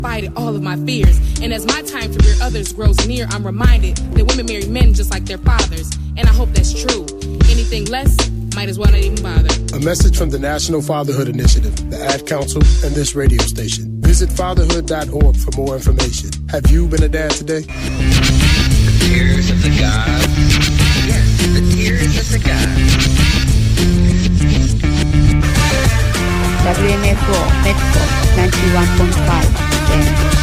spite of all of my fears. And as my time to rear others grows near, I'm reminded that women marry men just like their fathers. And I hope that's true. Anything less, might as well not even bother. A message from the National Fatherhood Initiative, the Ad Council, and this radio station. Visit fatherhood.org for more information. Have you been a dad today? The tears of the gods. Yes, the tears of the gods. WMFO Metro 91.5 FM.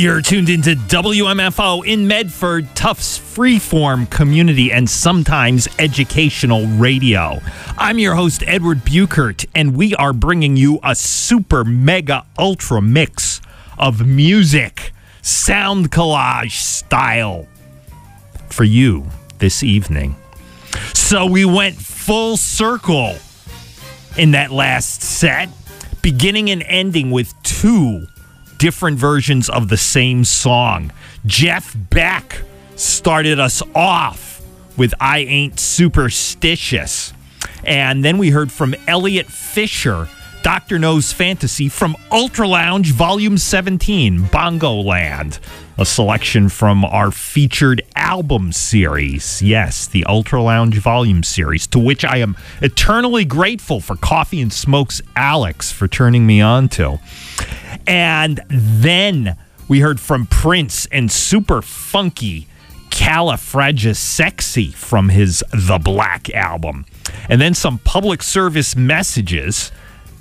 You're tuned into WMFO in Medford, Tufts freeform community and sometimes educational radio. I'm your host, Edward Buchert, and we are bringing you a super mega ultra mix of music, sound collage style for you this evening. So we went full circle in that last set, beginning and ending with two different versions of the same song. Jeff Beck started us off with I Ain't Superstitious. And then we heard from Elliot Fisher, Dr. No's Fantasy from Ultra Lounge Volume 17, Bongo Land, a selection from our featured album series. Yes, the Ultra Lounge Volume series, to which I am eternally grateful for Coffee and Smokes Alex for turning me on to. And then we heard from Prince and super funky Califragisexy from his The Black album. And then some public service messages.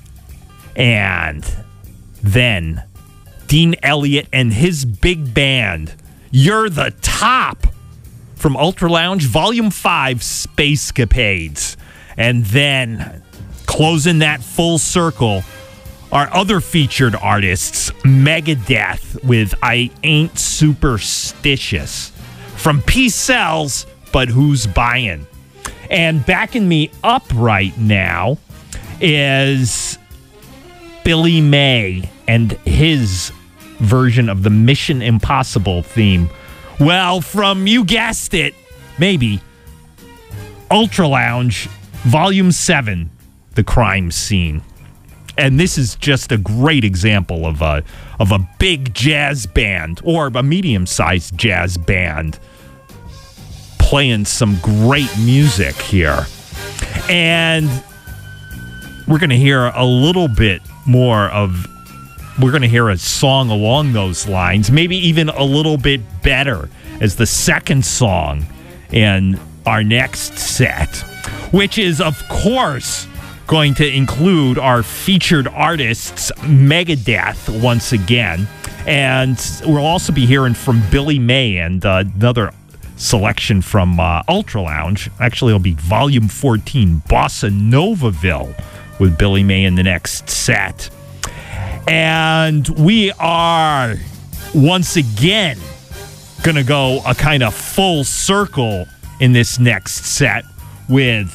And then Dean Elliott and his big band, You're the Top, from Ultra Lounge Volume 5, Spacecapades. And then, closing that full circle, our other featured artists, Megadeth with I Ain't Superstitious. From Peace Sells, but who's buying? And backing me up right now is Billy May and his version of the Mission Impossible theme. Well, from, you guessed it, maybe, Ultra Lounge Volume 7, The Crime Scene. And this is just a great example of a big jazz band, or a medium-sized jazz band, playing some great music here. And we're going to hear a little bit more of, we're going to hear a song along those lines, maybe even a little bit better as the second song in our next set, which is, of course, going to include our featured artists, Megadeth, once again. And we'll also be hearing from Billy May and another selection from Ultra Lounge. Actually, it'll be Volume 14, Bossa Novaville, with Billy May in the next set. And we are, once again, going to go a kind of full circle in this next set with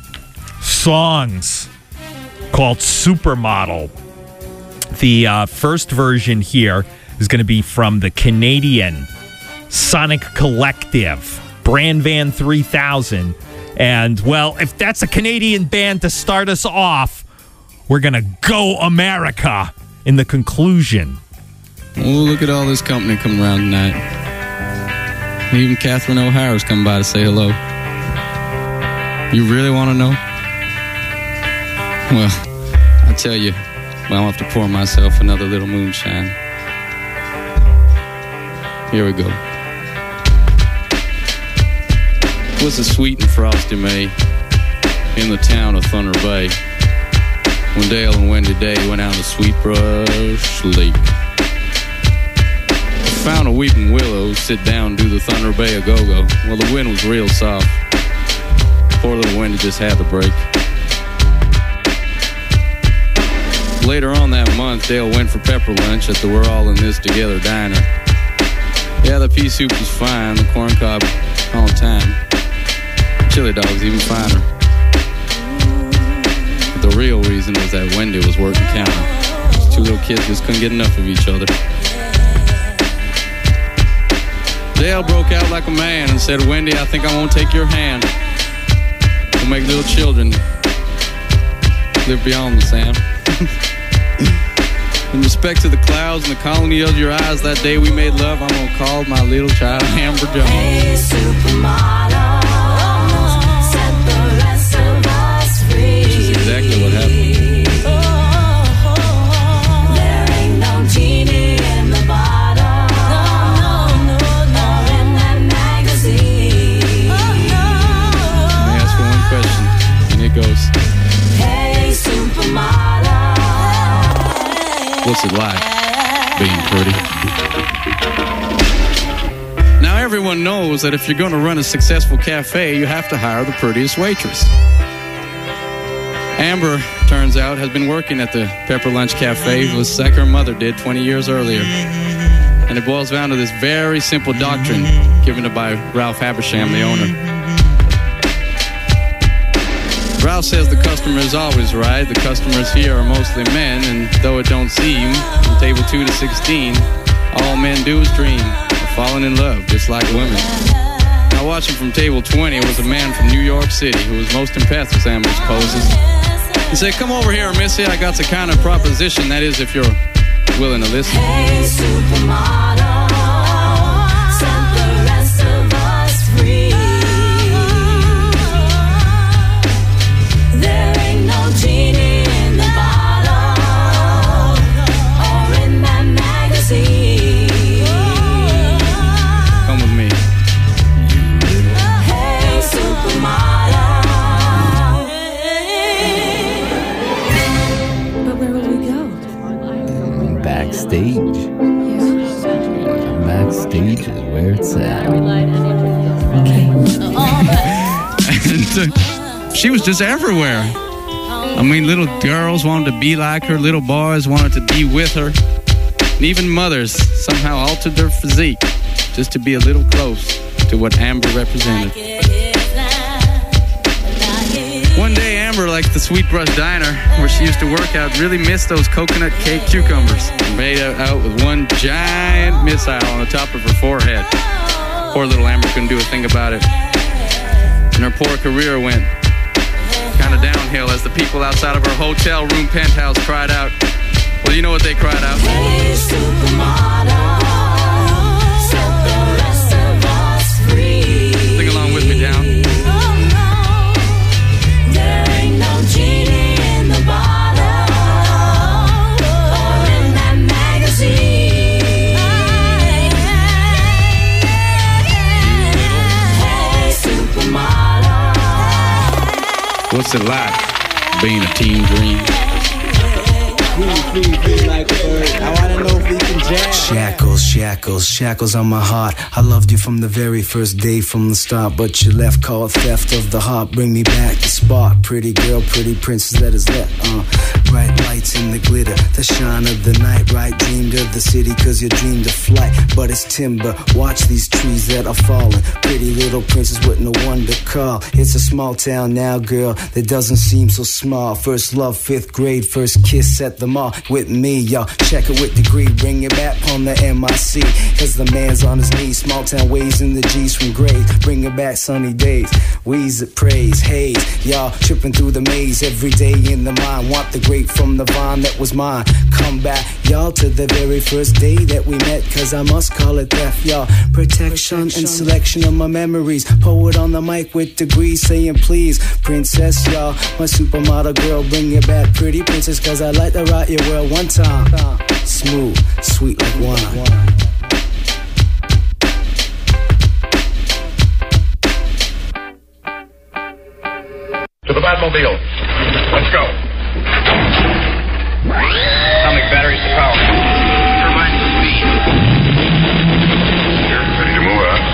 songs called Supermodel. The first version here is going to be from the Canadian Sonic Collective, Brand Van 3000. And, well, if that's a Canadian band to start us off, we're going to go America in the conclusion. Oh, look at all this company coming around tonight. Even Catherine O'Hara's come by to say hello. You really want to know? Well, I tell you, I'll have to pour myself another little moonshine. Here we go. It was a sweet and frosty May in the town of Thunder Bay when Dale and Wendy Day went out to Sweetbrush Lake. Found a weeping willow, sit down, do the Thunder Bay a go-go. Well, the wind was real soft. Poor little Wendy just had to break. Later on that month, Dale went for pepper lunch at the We're All In This Together diner. Yeah, the pea soup was fine, the corn cob on time. Chili dogs even finer. But the real reason was that Wendy was working counter. Those two little kids just couldn't get enough of each other. Dale broke out like a man and said, Wendy, I think I won't take your hand. We'll make little children live beyond the sand. In respect to the clouds and the colony of your eyes, that day we made love, I'm gonna call my little child Amber Jones. Hey, supermodel, set the rest of us free. Which is exactly what happened. There ain't no genie in the bottle, nor in that magazine. Let me ask you one question, and it goes, Hey, supermodel, what's it like being pretty? everyone knows that if you're going to run a successful cafe, you have to hire the prettiest waitress. Amber, turns out, has been working at the Pepper Lunch Cafe just like her mother did 20 years earlier. And it boils down to this very simple doctrine given by Ralph Habersham, the owner. Ralph says the customer is always right. The customers here are mostly men, and though it don't seem, from table 2 to 16, all men do is dream of falling in love, just like women. Now watching from table 20 was a man from New York City who was most impressed with Amber's poses. He said, "Come over here, missy, I got the kind of proposition, that is if you're willing to listen." Hey, supermodel, set the rest of us free. There ain't no genie in the bottle or in that magazine. Come with me. Hey, supermodel. But where will we go? Backstage. Backstage is where it's at. And she was just everywhere. I mean, little girls wanted to be like her, little boys wanted to be with her, and even mothers somehow altered their physique just to be a little close to what Amber represented. One day, Amber, like the Sweet Brush Diner, where she used to work out, really missed those coconut cake cucumbers and made out with one giant missile on the top of her forehead. Poor little Amber couldn't do a thing about it. And her poor career went kind of downhill as the people outside of her hotel room penthouse cried out. Well, you know what they cried out? Hey, supermodel, set the rest of us free. Sing along with me, down. There ain't no genie in the bottle or in that magazine. Hey, supermodel. What's it like being a teen dream? Shackles, shackles, shackles on my heart. I loved you from the very first day, from the start, but you left, called theft of the heart. Bring me back the spark, pretty girl, pretty princess, that is that. Bright lights in the glitter, the shine of the night. Right, dreamed of the city, cause you dreamed of flight, but it's timber. Watch these trees that are falling. Pretty little princess with no one to call. It's a small town now, girl, that doesn't seem so small. First love, 5th grade, first kiss at the mall. With me, y'all, check it with degree. Bring it back on the MIC, cause the man's on his knees. Small town ways in the G's from grade. Bring it back sunny days. We's at praise, haze. Y'all tripping through the maze every day in the mind. Want the grape from the vine that was mine. Come back, y'all, to the very first day that we met, cause I must call it theft, y'all. Protection and selection of my memories. Poet on the mic with degrees saying please. Princess, y'all, my supermodel girl. Bring it back, pretty princess, cause I like to rock your world one time. Smooth, sweet like wine. To the Batmobile. Let's go. Atomic batteries to power. Turbines to speed. You're ready to move out.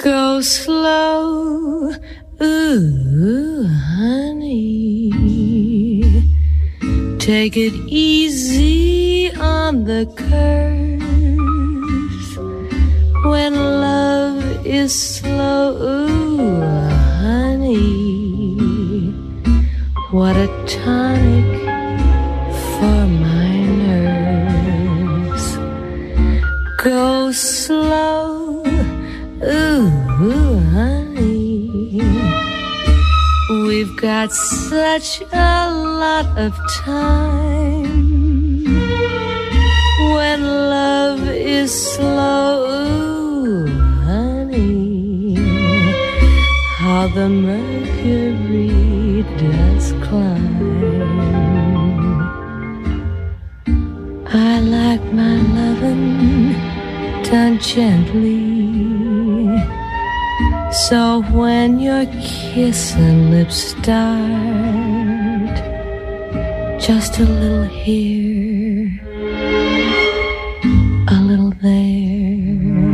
Go slow, ooh, honey. Take it easy on the curves. When love is slow, ooh, honey. What a tonic for my nerves. Go slow, ooh, honey. We've got such a lot of time. When love is slow, ooh, honey. How the mercury does climb. I like my lovin' done gently. So when your kissin' lips start, just a little here, a little there,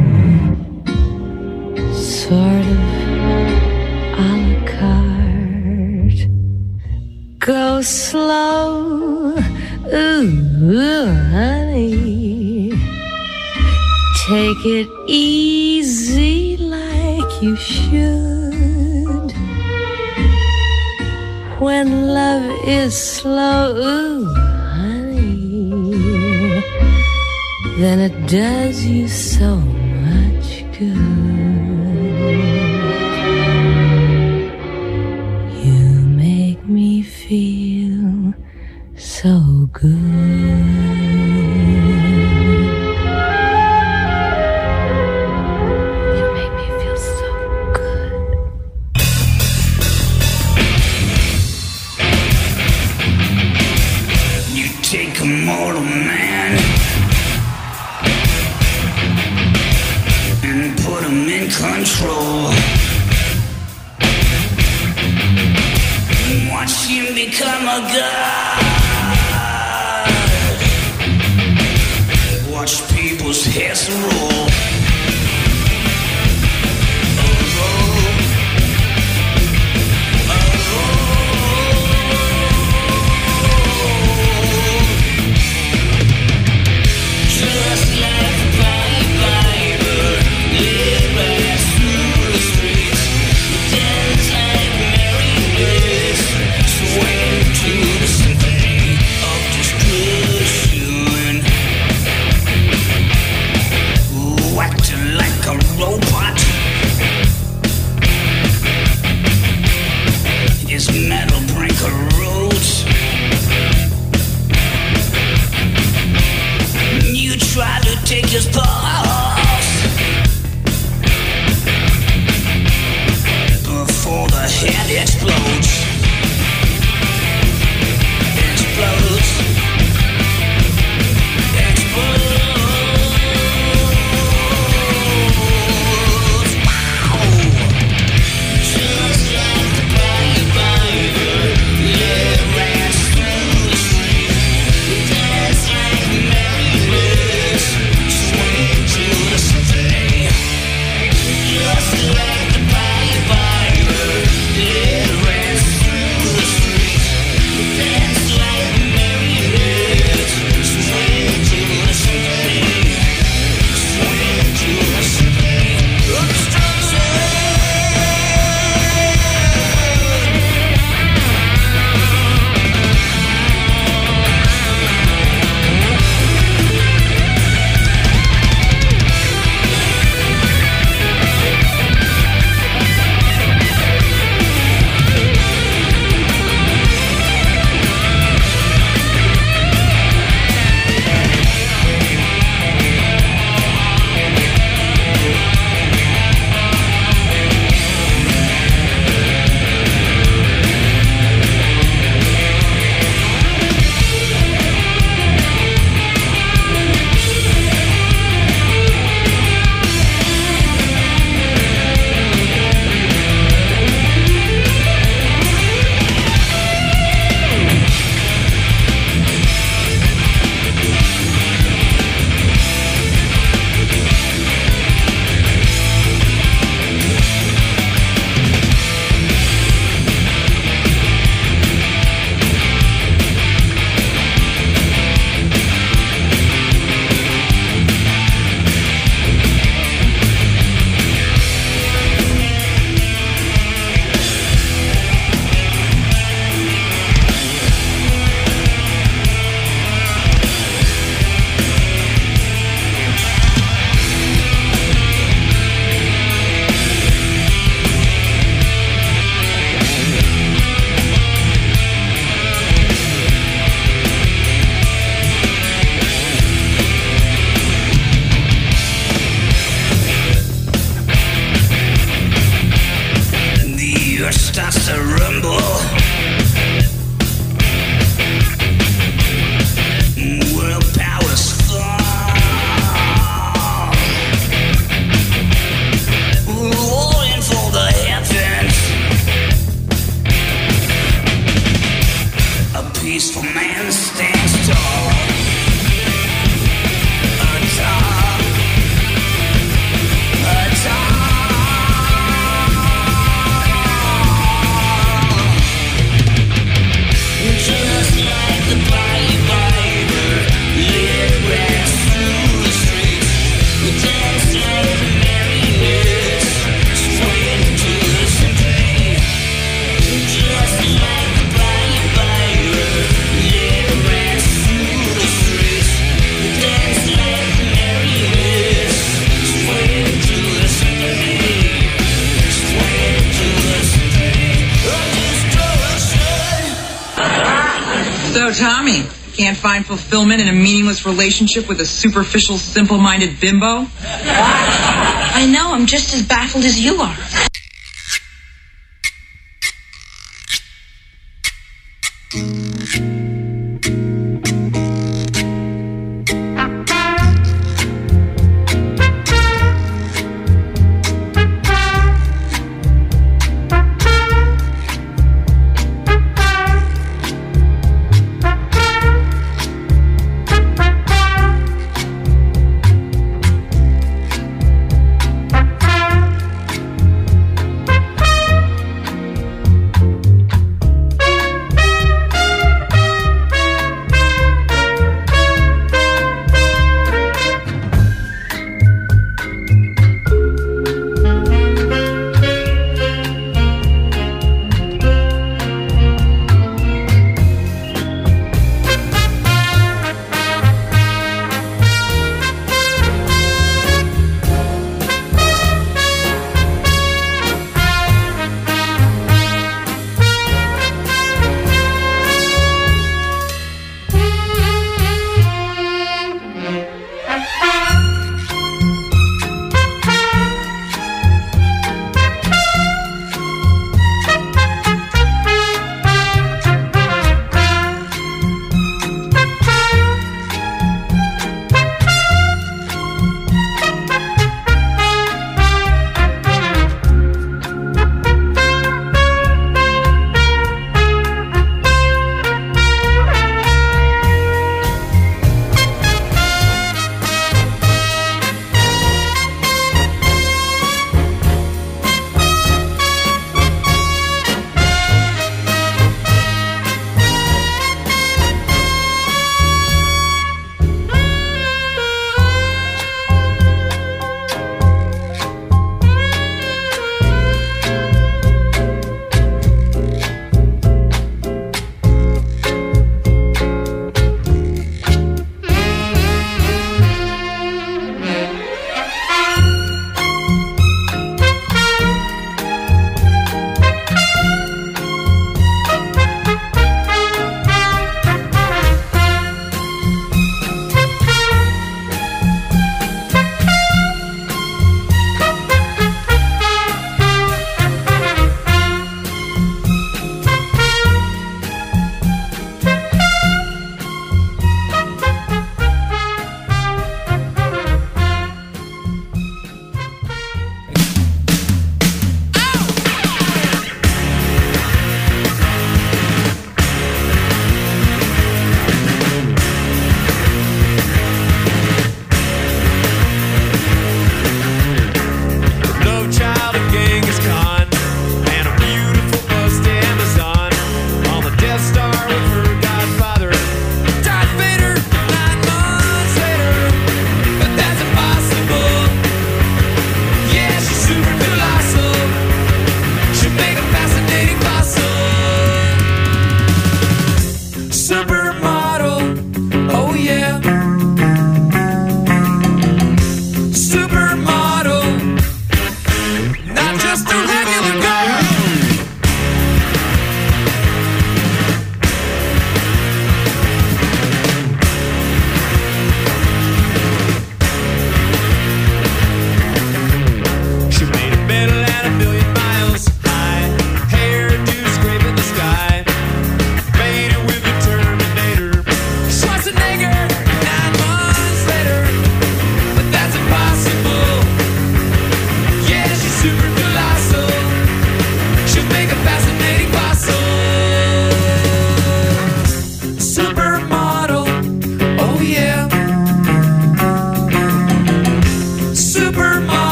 sort of a la carte. Go slow, ooh, honey. Take it easy like you should. When love is slow, ooh, honey, then it does you so much good. You make me feel so good. Take a mortal man and put him in control. Watch him become a god. Watch people's heads roll. Take his pulse before the head explodes. Explodes. Explodes. So, Tommy, can't find fulfillment in a meaningless relationship with a superficial, simple-minded bimbo? I know, I'm just as baffled as you are.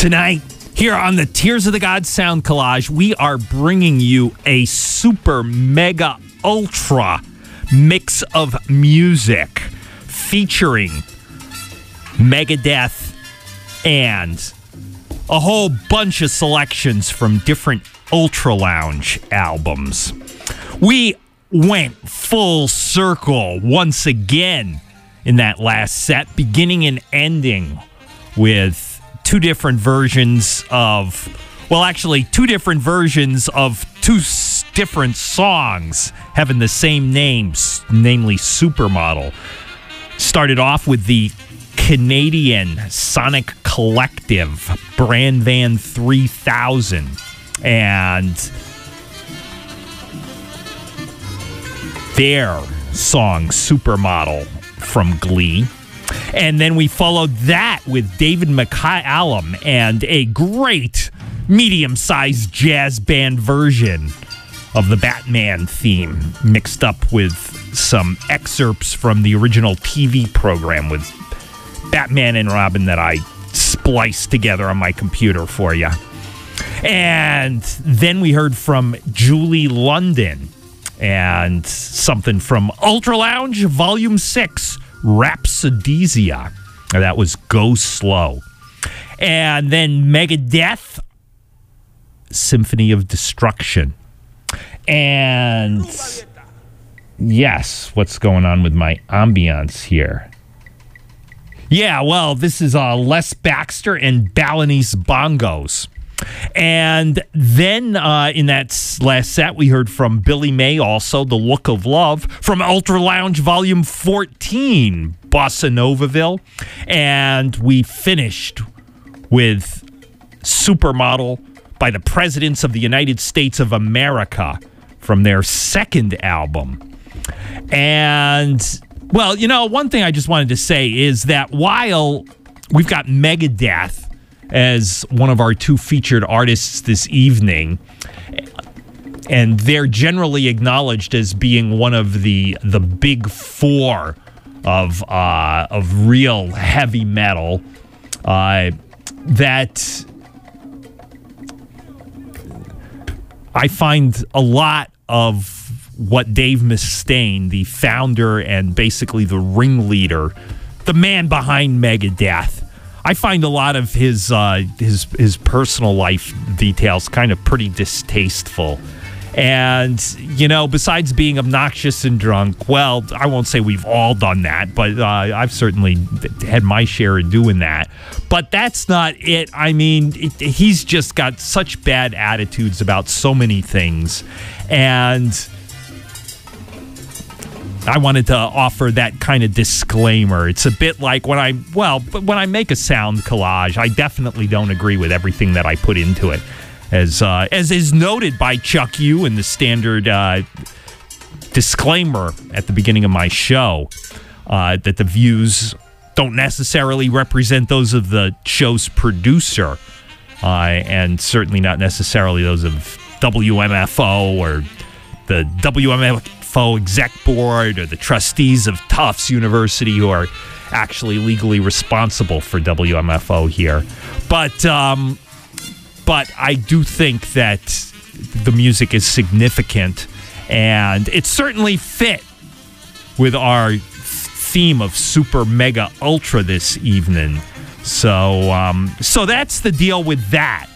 Tonight, here on the Tears of the Gods Sound Collage, we are bringing you a super mega ultra mix of music featuring Megadeth and a whole bunch of selections from different Ultra Lounge albums. We went full circle once again in that last set, beginning and ending with two different versions of two different songs having the same names, namely Supermodel. Started off with the Canadian Sonic Collective, Brand Van 3000, and their song Supermodel from Glee. And then we followed that with David McCallum and a great medium-sized jazz band version of the Batman theme, mixed up with some excerpts from the original TV program with Batman and Robin that I spliced together on my computer for you. And then we heard from Julie London and something from Ultra Lounge Volume 6, Rhapsodisia. That was Go Slow. And then Megadeth, Symphony of Destruction. And yes, what's going on with my ambiance here? Yeah, well, this is Les Baxter and Balinese bongos. And then in that last set, we heard from Billy May, also The Look of Love, from Ultra Lounge Volume 14, Bossa Novaville. And we finished with Supermodel by the Presidents of the United States of America from their second album. And, well, you know, one thing I just wanted to say is that while we've got Megadeth as one of our two featured artists this evening, and they're generally acknowledged as being one of the big four of real heavy metal, that I find a lot of what Dave Mustaine, the founder and basically the ringleader, the man behind Megadeth, I find a lot of his personal life details kind of pretty distasteful. And, you know, besides being obnoxious and drunk, well, I won't say we've all done that, but I've certainly had my share of doing that. But that's not it. I mean, he's just got such bad attitudes about so many things. And I wanted to offer that kind of disclaimer. It's a bit like when I make a sound collage, I definitely don't agree with everything that I put into it. As is noted by Chuck Yu in the standard disclaimer at the beginning of my show, that the views don't necessarily represent those of the show's producer, and certainly not necessarily those of WMFO or the WMFO exec board or the trustees of Tufts University, who are actually legally responsible for WMFO here. But I do think that the music is significant, and it certainly fit with our theme of Super Mega Ultra this evening. So that's the deal with that.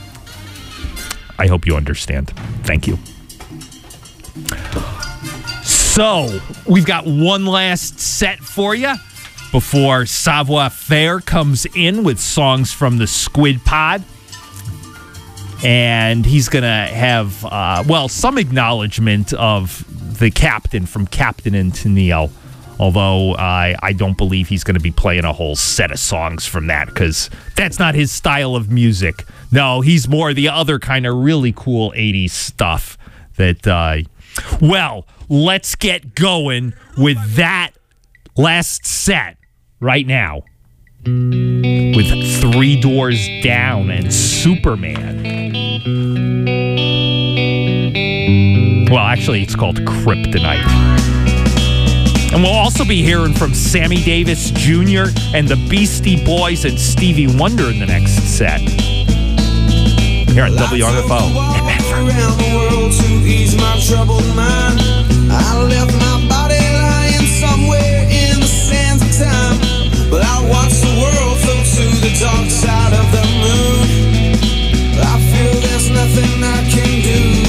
I hope you understand. Thank you. So, we've got one last set for you before Savoir Faire comes in with songs from the Squid Pod. And he's going to have, some acknowledgement of the captain from Captain and Tennille. Although I don't believe he's going to be playing a whole set of songs from that, because that's not his style of music. No, he's more the other kind of really cool 80s stuff that... Well, let's get going with that last set right now with Three Doors Down and Superman. Well, actually, it's called Kryptonite. And we'll also be hearing from Sammy Davis Jr. and the Beastie Boys and Stevie Wonder in the next set. Here on WRFO in Medford. Around the world to ease my troubled mind. I left my body lying somewhere in the sands of time. But I watch the world float to the dark side of the moon. I feel there's nothing I can do.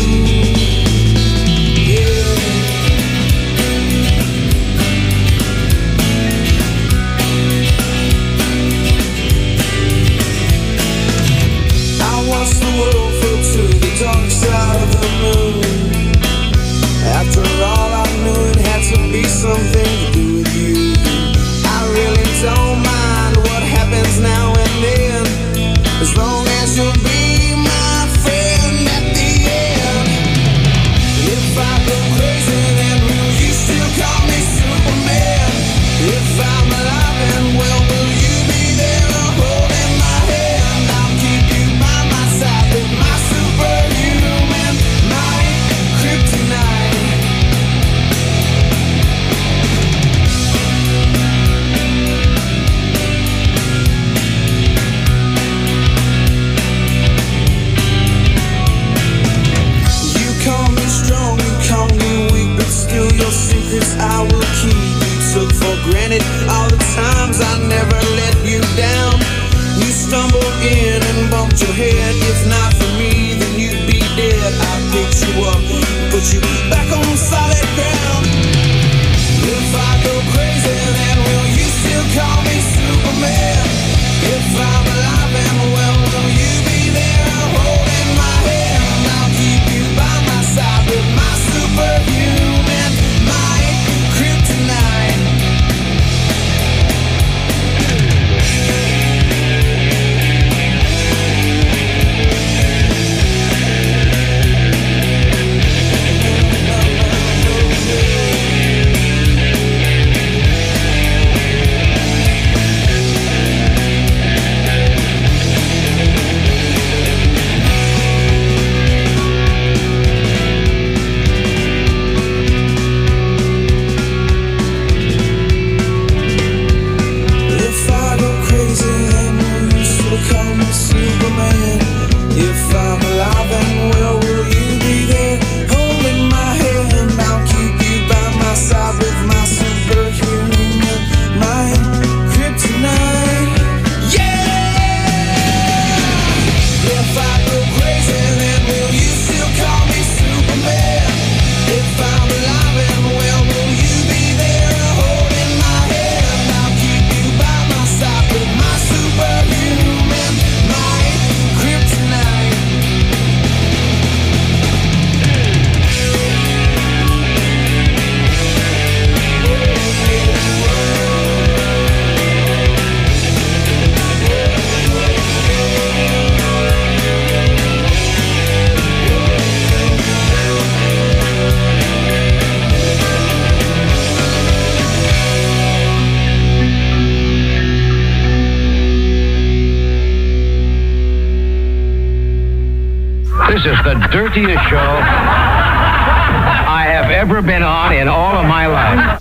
Dark side of the moon. After all, I knew it had to be something to do with you. I really don't mind what happens now and then, as long as you'll be my friend at the end. If I go crazy, then will you still call me Superman? If I'm alive and well, will you be there holding my hand? I'll keep you by my side with my superhuman, my kryptonite. You call me strong, you call me weak, but still your secrets I will keep. You took for granted all the times I never let you down. You stumbled in and bumped your head. If not for me, then you'd be dead. I picked you up, put you back on solid ground. If I go crazy, then will you still call me Superman? If I'm alive and well, will you be there holding my hand? I'll keep you by my side with my superhuman, my kryptonite. If I go crazy, then will you still call me Superman? If I'm alive and well, will you be there holding my hand? I'll keep you by my side with my superhuman, my kryptonite. Yeah! If I go crazy, then will you still call me Superman? If I'm alive and well, will you be there holding my hand? I'll keep you by my side with my superhuman, my kryptonite. This is the dirtiest show I have ever been on in all of my life.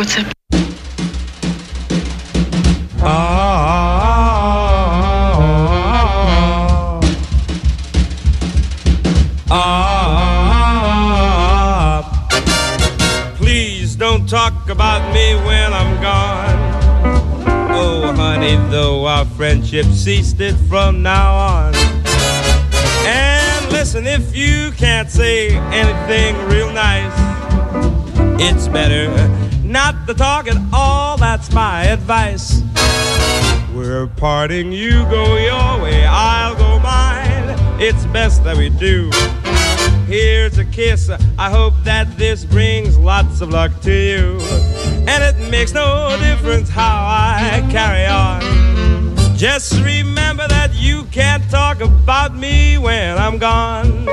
What's up? Please don't talk about me when I'm gone. Oh, honey, though our friendship ceased it from now on. And listen, if you can't say anything real nice, it's better not to talk at all, that's my advice. We're parting, you go your way, I'll go mine. It's best that we do. Here's a kiss, I hope that this brings lots of luck to you. And it makes no difference how I carry on. Just remember that you can't talk about me when I'm gone.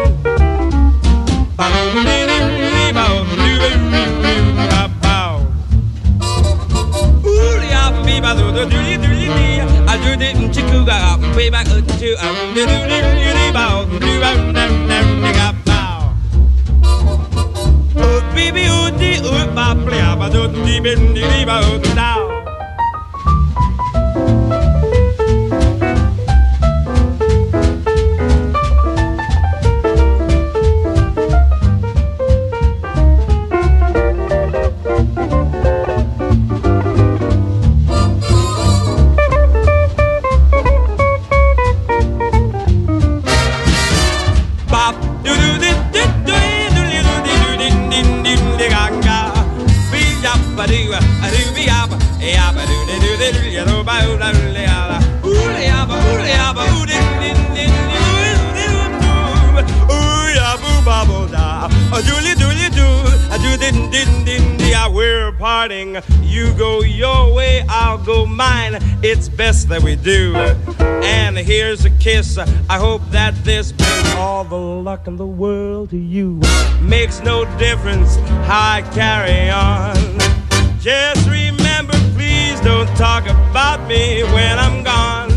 We're parting, you go your way, I'll go mine. It's best that we do. And here's a kiss, I hope that this brings all the luck in the world to you. Makes no difference how I carry on. Just remember, please don't talk about me when I'm gone.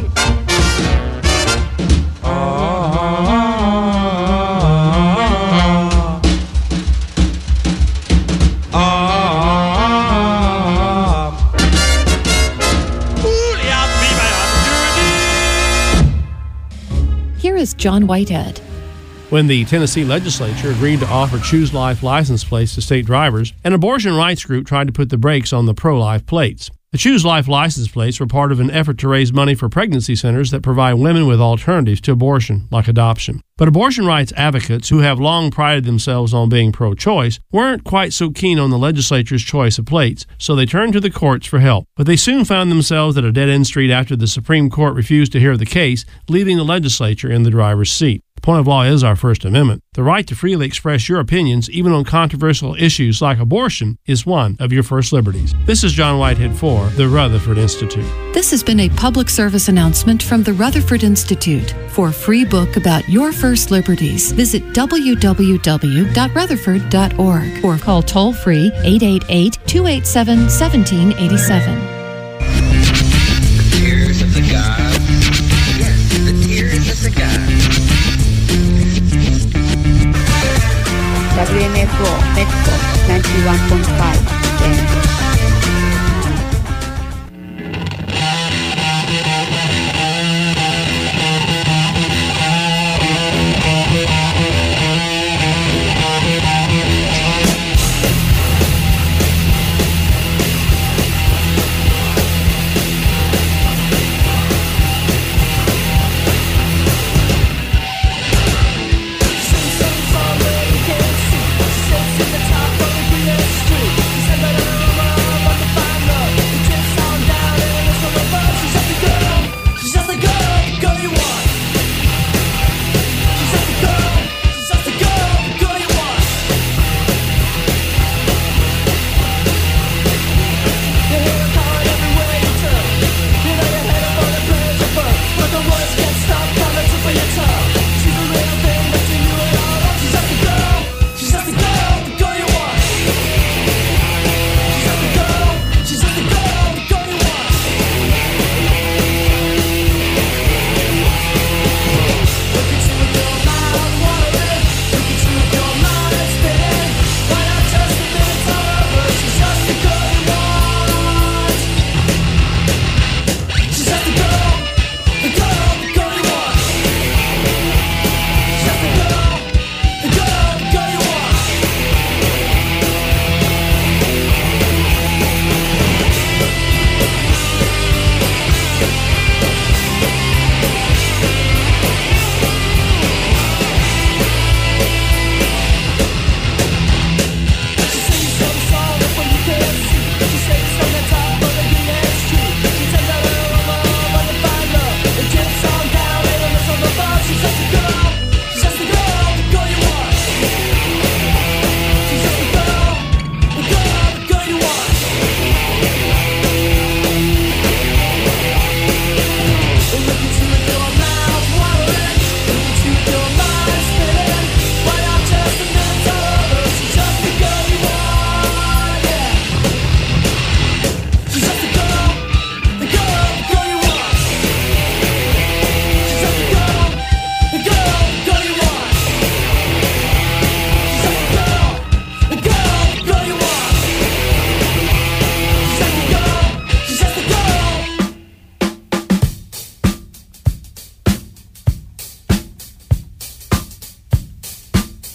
Here is John Whitehead. When the Tennessee legislature agreed to offer Choose Life license plates to state drivers, an abortion rights group tried to put the brakes on the pro-life plates. The Choose Life license plates were part of an effort to raise money for pregnancy centers that provide women with alternatives to abortion, like adoption. But abortion rights advocates, who have long prided themselves on being pro-choice, weren't quite so keen on the legislature's choice of plates, so they turned to the courts for help. But they soon found themselves at a dead-end street after the Supreme Court refused to hear the case, leaving the legislature in the driver's seat. The point of law is our First Amendment. The right to freely express your opinions, even on controversial issues like abortion, is one of your first liberties. This is John Whitehead for the Rutherford Institute. This has been a public service announcement from the Rutherford Institute. For a free book about your first liberties, visit www.rutherford.org or call toll-free 888-287-1787. The tears of the gods. Yes, the tears of the gods. WMFO Bedford 91.5 FM. Since I'm already can see, sits in the top of the street.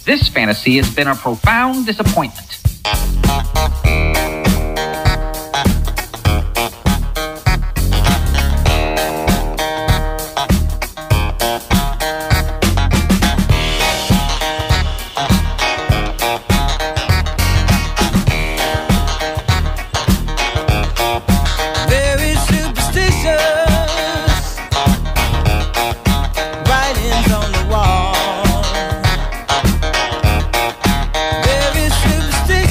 this fantasy has been a profound disappointment. Very superstitious writings on the wall. Very superstitious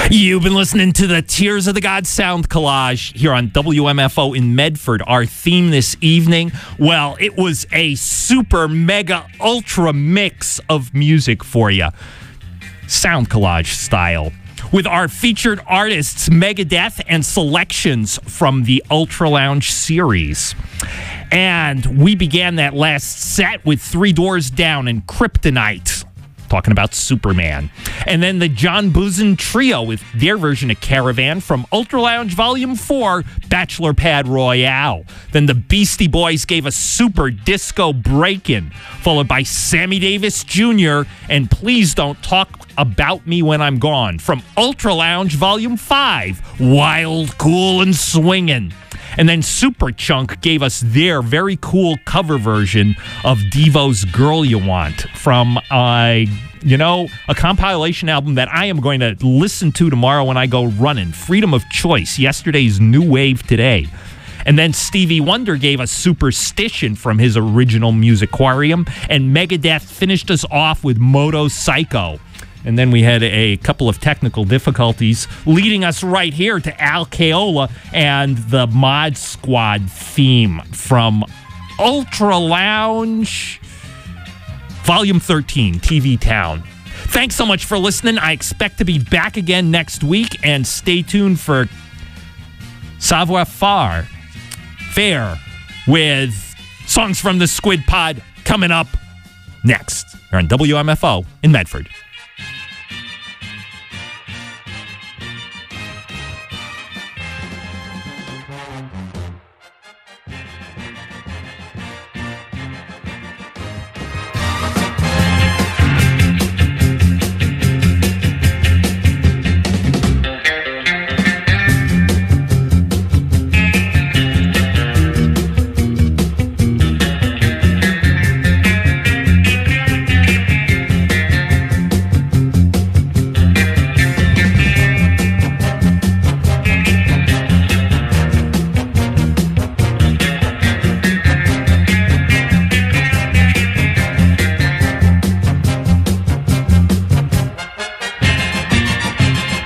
You've been listening to the Tears of the God Sound Collage here on WMFO in Medford. Our theme this evening, well, it was a super mega ultra mix of music for you. Sound collage style. With our featured artists, Megadeth, and selections from the Ultra Lounge series. And we began that last set with Three Doors Down and Kryptonite, talking about Superman. And then the John Buzin Trio with their version of Caravan from Ultra Lounge Volume 4, Bachelor Pad Royale. Then the Beastie Boys gave a super disco break-in, followed by Sammy Davis Jr. and Please Don't Talk About Me When I'm Gone from Ultra Lounge Volume 5, Wild, Cool, and Swingin'. And then Superchunk gave us their very cool cover version of Devo's Girl You Want from, a compilation album that I am going to listen to tomorrow when I go running. Freedom of Choice, yesterday's New Wave Today. And then Stevie Wonder gave us Superstition from his original Musicarium. And Megadeth finished us off with Moto Psycho. And then we had a couple of technical difficulties, leading us right here to Al Kaola and the Mod Squad theme from Ultra Lounge Volume 13, TV Town. Thanks so much for listening. I expect to be back again next week, and stay tuned for Savoir Faire with Songs from the Squid Pod coming up next. You're on WMFO in Medford.